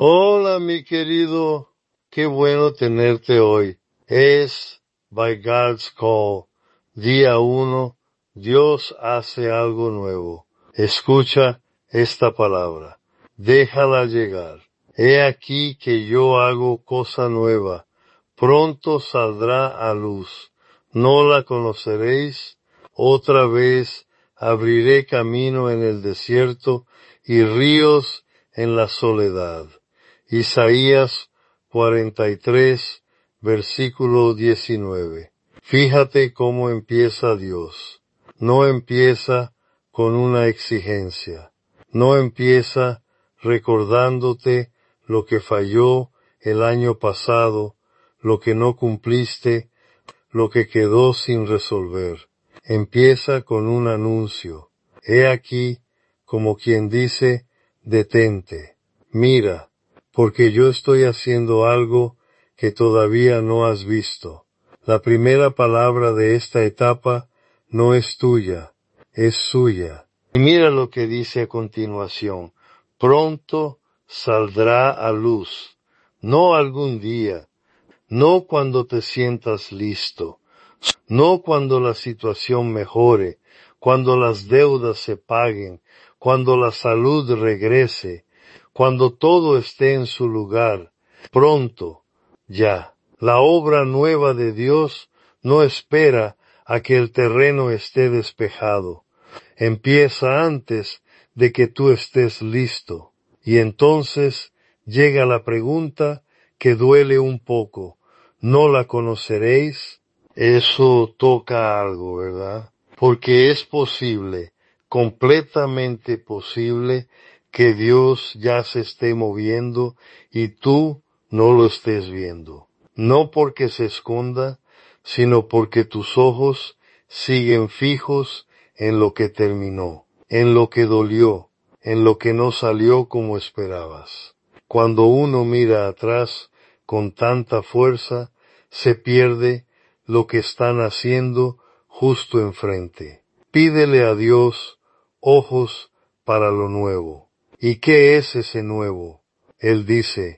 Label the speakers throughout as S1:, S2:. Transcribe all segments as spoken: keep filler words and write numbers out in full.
S1: Hola, mi querido, qué bueno tenerte hoy. Es By God's Call, día uno, Dios hace algo nuevo. Escucha esta palabra, déjala llegar. He aquí que yo hago cosa nueva, pronto saldrá a luz. ¿No la conoceréis? Otra vez abriré camino en el desierto y ríos en la soledad. Isaías cuarenta y tres, versículo diecinueve. Fíjate cómo empieza Dios. No empieza con una exigencia. No empieza recordándote lo que falló el año pasado, lo que no cumpliste, lo que quedó sin resolver. Empieza con un anuncio. He aquí, como quien dice, detente, mira, porque yo estoy haciendo algo que todavía no has visto. La primera palabra de esta etapa no es tuya, es suya. Y mira lo que dice a continuación. Pronto saldrá a luz, no algún día, no cuando te sientas listo, no cuando la situación mejore, cuando las deudas se paguen, cuando la salud regrese, cuando todo esté en su lugar, pronto, ya. La obra nueva de Dios no espera a que el terreno esté despejado. Empieza antes de que tú estés listo. Y entonces llega la pregunta que duele un poco. ¿No la conoceréis? Eso toca algo, ¿verdad? Porque es posible, completamente posible, que Dios ya se esté moviendo y tú no lo estés viendo. No porque se esconda, sino porque tus ojos siguen fijos en lo que terminó, en lo que dolió, en lo que no salió como esperabas. Cuando uno mira atrás con tanta fuerza, se pierde lo que están haciendo justo enfrente. Pídele a Dios ojos para lo nuevo. ¿Y qué es ese nuevo? Él dice,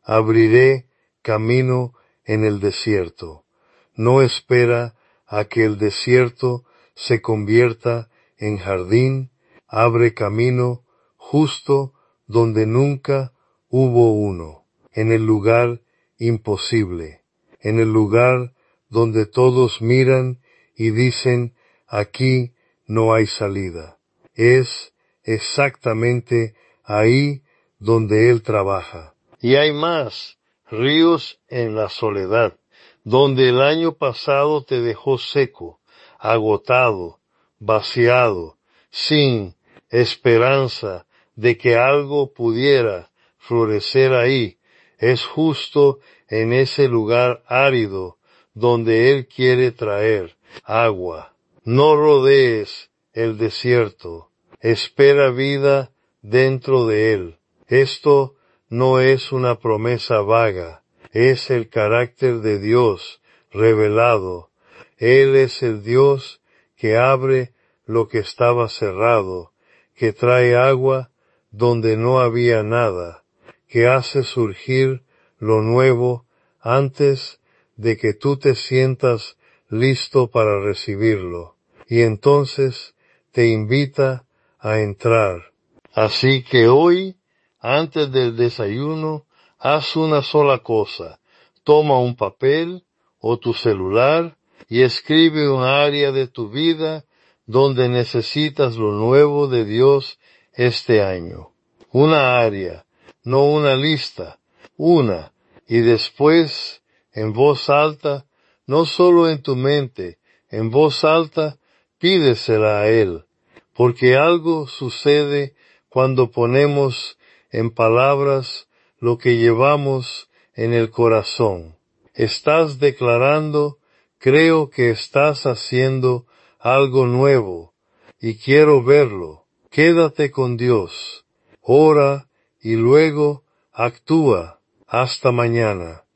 S1: abriré camino en el desierto. No espera a que el desierto se convierta en jardín, abre camino justo donde nunca hubo uno, en el lugar imposible, en el lugar donde todos miran y dicen, aquí no hay salida. Es exactamente ahí donde Él trabaja. Y hay más, ríos en la soledad, donde el año pasado te dejó seco, agotado, vaciado, sin esperanza de que algo pudiera florecer ahí. Es justo en ese lugar árido donde Él quiere traer agua. No rodees el desierto, espera vida dentro de Él. Esto no es una promesa vaga, es el carácter de Dios revelado. Él es el Dios que abre lo que estaba cerrado, que trae agua donde no había nada, que hace surgir lo nuevo antes de que tú te sientas listo para recibirlo, y entonces te invita a entrar. Así que hoy, antes del desayuno, haz una sola cosa. Toma un papel o tu celular y escribe un área de tu vida donde necesitas lo nuevo de Dios este año. Una área, no una lista, una, y después, en voz alta, no solo en tu mente, en voz alta, pídesela a Él, porque algo sucede cuando ponemos en palabras lo que llevamos en el corazón. Estás declarando, creo que estás haciendo algo nuevo, y quiero verlo. Quédate con Dios, ora y luego actúa. Hasta mañana.